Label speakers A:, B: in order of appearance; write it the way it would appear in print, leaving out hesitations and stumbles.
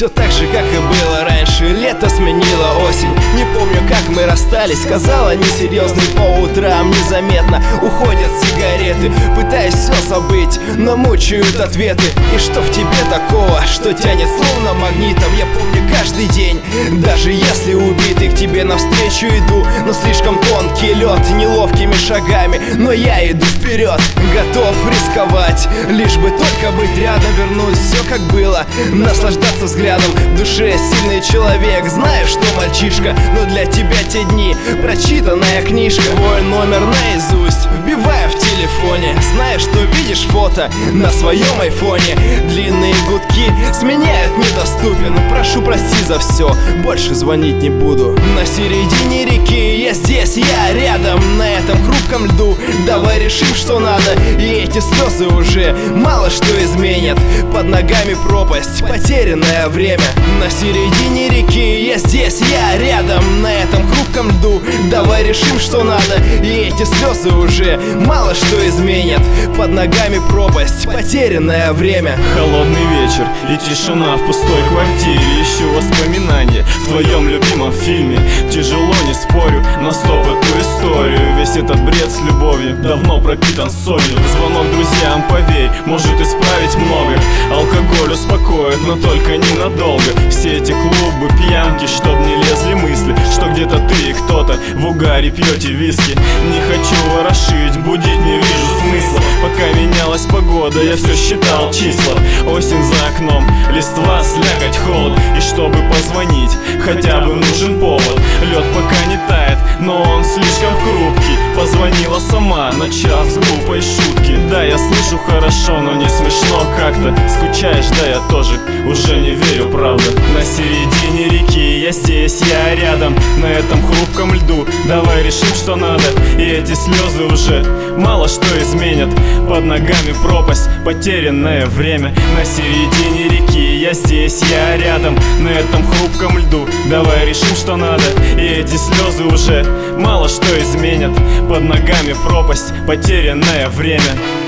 A: все так же, как и было раньше. Лето сменило осень. Не помню, как мы расстались. Сказала несерьезный, по утрам незаметно уходят сигареты. Пытаюсь все забыть, но мучают ответы. И что в тебе такого, что тянет словно магнитом? Я помню каждый день, даже если убитый, к тебе навстречу иду. Но слишком тонкий лед, неловкими шагами, но я иду вперед, готов рисковать, лишь бы только быть рядом. Вернуть все как было, наслаждаться взглядом. В душе сильный человек, знаю, что мальчишка, но для тебя те дни прочитанная книжка. Твой номер наизусть вбиваю в телефоне, зная, что видишь фото на своем айфоне. Длинные гудки сменяют недоступен. Прошу, прости за все, больше звонить не буду. На середине реки я здесь, я рядом, на этом хрупком льду. Давай решим, что надо, и эти слезы уже мало что изменят. Под ногами пропасть, потерянное время. На середине реки я здесь, я рядом, на этом хрупком льду. Давай решим, что надо, и эти слезы уже мало что изменят. Под ногами пропасть, потерянное время.
B: Холодный вечер и тишина в пустой квартире. Ищу воспоминания в твоем любимом фильме. Тяжело, не спорю, но стоп эту историю. Весь этот бред с любовью давно пропитан солью. Звонок друзьям, поверь, может исправить многое. Алкоголь успокоит, но только ненадолго. Все эти клубы, пьянки, чтоб не лезли мысли, что где-то ты и кто-то в угаре пьете виски. Не хочу ворошить, будить не вижу смысла. Пока менялась погода, я все считал числа. Осень за окном, листва, слякоть, холод. И чтобы позвонить, хотя бы нужен повод. Лед пока не тает, но он слишком хрупкий. Позвонила сама, начав с глупой шутки. Да, я слышу хорошо, но не смешно как-то. Скучаешь, да, я тоже уже не верю, правда. На середине реки я здесь, я рядом, на этом хрупком льду. Давай решим, что надо, и эти слезы уже мало что изменят. Под ногами пропасть, потерянное время. На середине реки я здесь, я рядом, на этом хрупком льду. Давай решим, что надо, и эти слезы уже мало что изменят. Под ногами пропасть, потерянное время.